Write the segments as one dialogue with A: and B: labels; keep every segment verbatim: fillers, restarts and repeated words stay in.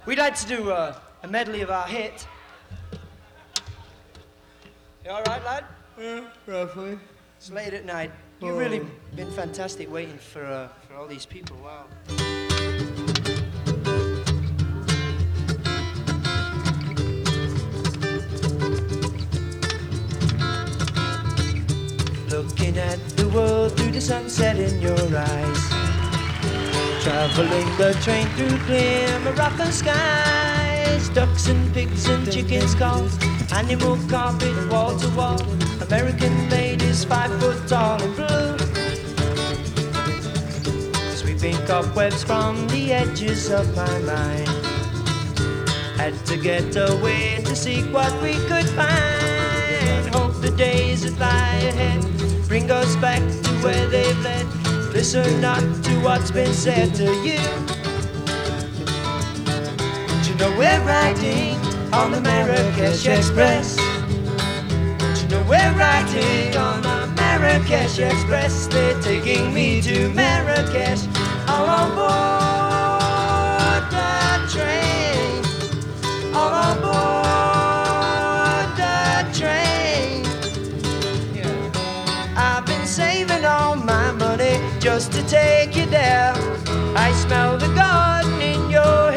A: We'd like to do uh, a medley of our hit. You all right, lad?
B: Yeah, roughly.
A: It's late at night. You've
B: Oh.
A: really been fantastic waiting for uh, for all these people. Wow. Looking at the world through the sunset in your eyes, traveling the train through glimmer of the skies. Ducks and pigs and chickens call, animal carpet wall to wall. American ladies five foot tall and blue, sweeping cobwebs from the edges of my mind. Had to get away to seek what we could find. Hope the days that lie ahead bring us back to where they've led. Listen not to what's been said to you. But you know we're riding on the Marrakesh Express. But you know we're riding on the Marrakesh Express. They're taking me to Marrakesh, all on board the train, all on board the train. I've been saving all my money just to take you there. I smell the garden in your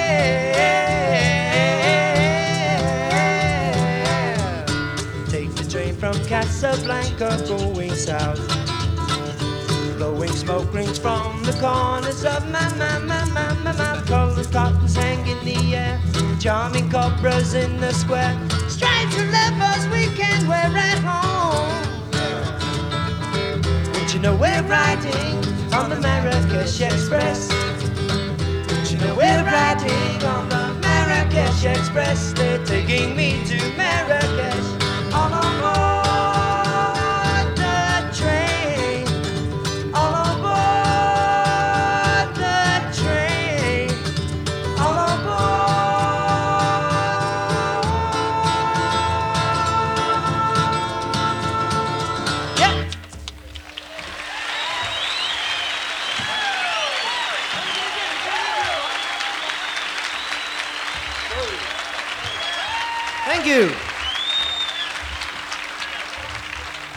A: hair. Take the train from Casablanca going south, blowing smoke rings from the corners of my, my, my, my, my, my. Colored cottons hang in the air, charming cobras in the square. Stripes and leopards we can wear at home. But you know we're riding on the Marrakesh Express. But you know we're riding on the Marrakesh Express. They're taking me to Marrakesh, all on board the train, all on board the train, all on board. Yeah. Thank you.